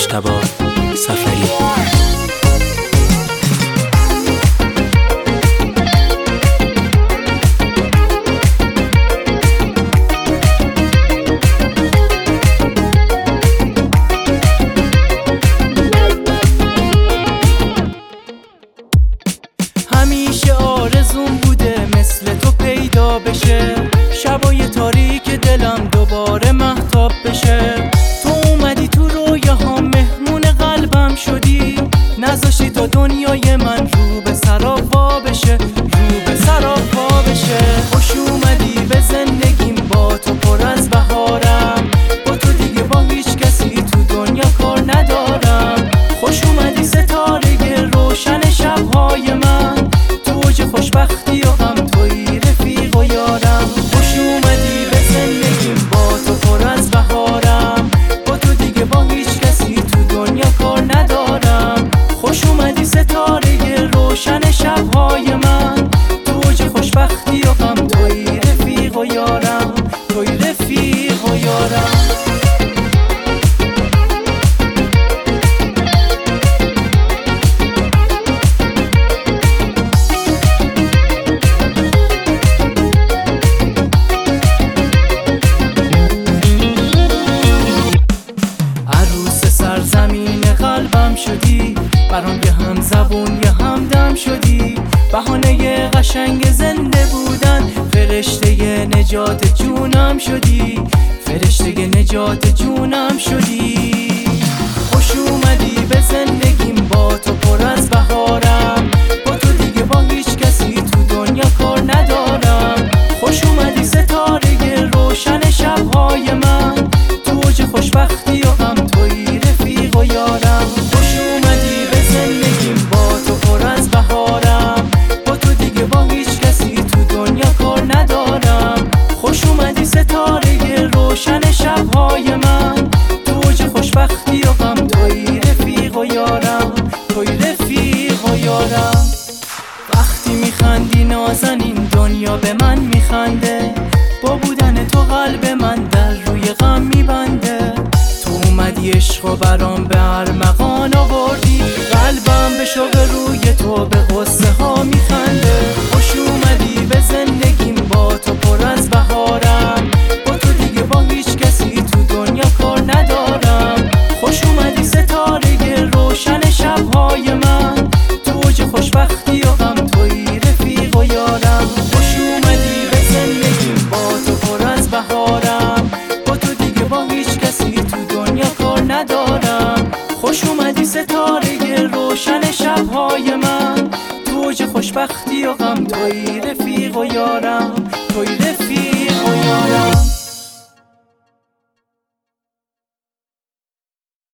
مجتبی سفری. همیشه آرزوم بوده مثل تو پیدا بشه، شبای تاریک دلم دوباره مهتاب بشه. تو اومدی تو رویاهام، مهمون قلبم شدی، نذاشتی تا دنیای من رو به سراپا بشه، رو به سراپا بشه. خوش اومدی به زندگیم، با تو پر از بهارم، با تو دیگه با هیچ کسی تو دنیا کار ندارم. خوش اومدی ستاره روشن شبهای من، خوشبختی و غم توی رفیق و یارم. خوش اومدی به زندگیم، با تو پر از بهارم، با تو دیگه با هیچ کسی تو دنیا کار ندارم. خوش اومدی ستاره روشن شبهای من، توج خوشبختی و غم توی رفیق و یارم، توی رفیق و یارم. زمین قلبم شدی، برام یه هم زبون یه هم دم شدی، بهانه قشنگ زنده بودن، فرشته نجات جونم شدی، فرشته نجات جونم شدی. خوش اومدی به زندگیم، با تو پر از بهارم، با تو دیگه با هیچ کسی تو دنیا کار ندارم. خوش اومدی ستاره روشن شبهای من، توج خوشبختی و غم توی رفیق و یارم. خوش اومدی به زندگیم، با تو پر از بهارم، با تو دیگه با هیچ کسی تو دنیا کار ندارم. خوش اومدی ستاره روشن شبهای من، توج خوشبختی و غم توی رفیق و یارم، توی رفیق و یارم. وقتی میخندی نازنین، دنیا به من میخنده، با بودن تو قلب من در روی غم میبنده. تو اومدی عشق و برام به ارمغان آوردی، قلبم به شوق روی تو به قصه ها میخنده. خوش اومدی به زندگیم، با تو پر از بهارم، با تو دیگه با هیچ کسی تو دنیا کار ندارم. خوش اومدی ستاره روشن شبهای من، توج خوشبختی و غم توی رفیق و یارم. خوش اومدی به زندگیم، با تو پر از بهارم، با تو دیگه با هیچ کسی تو دنیا کار ندارم. خوش اومدی ستاره روشن شبهای من، توج خوشبختی و غم توی رفیق و یارم، توی رفیق و یارم.